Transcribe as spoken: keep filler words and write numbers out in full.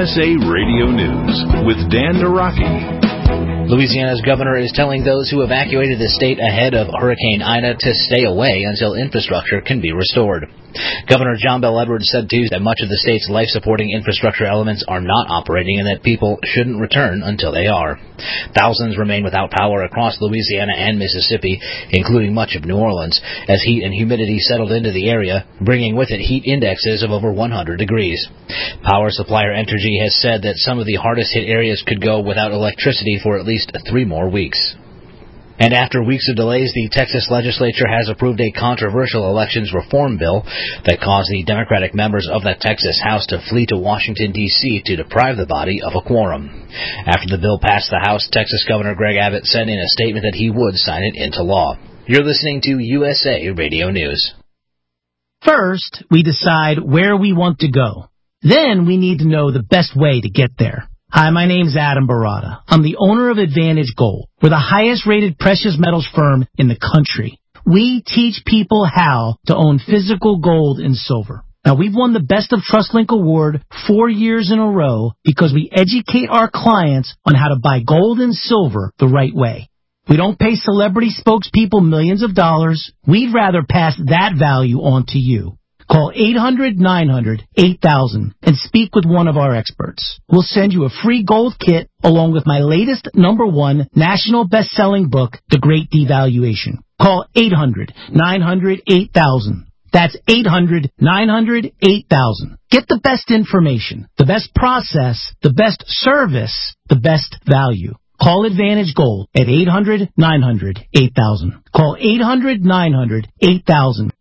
S A Radio News with Dan Naraki. Louisiana's governor is telling those who evacuated the state ahead of Hurricane Ida to stay away until infrastructure can be restored. Governor John Bel Edwards said Tuesday that much of the state's life-supporting infrastructure elements are not operating and that people shouldn't return until they are. Thousands remain without power across Louisiana and Mississippi, including much of New Orleans, as heat and humidity settled into the area, bringing with it heat indexes of over one hundred degrees. Power supplier Entergy has said that some of the hardest-hit areas could go without electricity for at least three more weeks. And after weeks of delays, the Texas legislature has approved a controversial elections reform bill that caused the Democratic members of the Texas House to flee to Washington, D C to deprive the body of a quorum. After the bill passed the House, Texas Governor Greg Abbott said in a statement that he would sign it into law. You're listening to U S A Radio News. First, we decide where we want to go. Then we need to know the best way to get there. Hi, my name's Adam Barada. I'm the owner of Advantage Gold. We're the highest-rated precious metals firm in the country. We teach people how to own physical gold and silver. Now, we've won the Best of TrustLink Award four years in a row because we educate our clients on how to buy gold and silver the right way. We don't pay celebrity spokespeople millions of dollars. We'd rather pass that value on to you. Call eight hundred nine hundred eight thousand and speak with one of our experts. We'll send you a free gold kit along with my latest number one national best-selling book, The Great Devaluation. Call eight hundred nine hundred eight thousand. That's eight hundred nine hundred eight thousand. Get the best information, the best process, the best service, the best value. Call Advantage Gold at eight hundred nine hundred eight thousand. Call eight hundred nine hundred eight thousand.